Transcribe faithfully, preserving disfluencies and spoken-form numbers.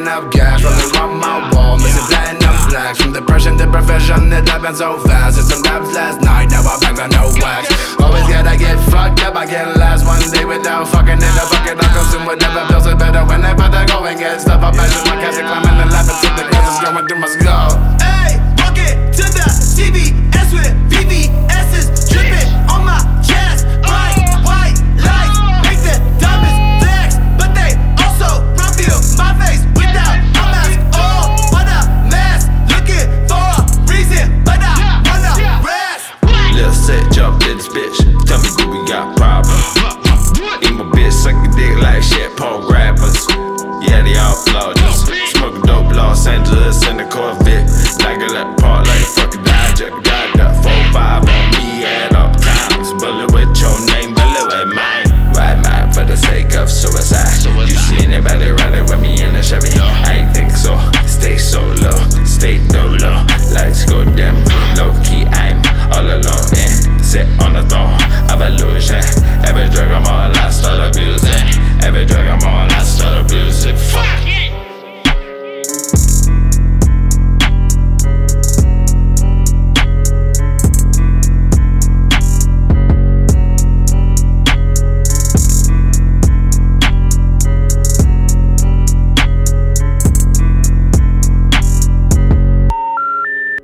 up gas, rolling on my wall, missing platinum plaques. From depression to profession, it happened so fast. Did some raps last night, now I'm back on no wax. Always gotta get fucked up, I can't last one day without fucking in the bucket. I consume whatever feels it better whenever they go and get stuff. I passion my cash and climbing the ladder till the grass is going through my skull. Hey!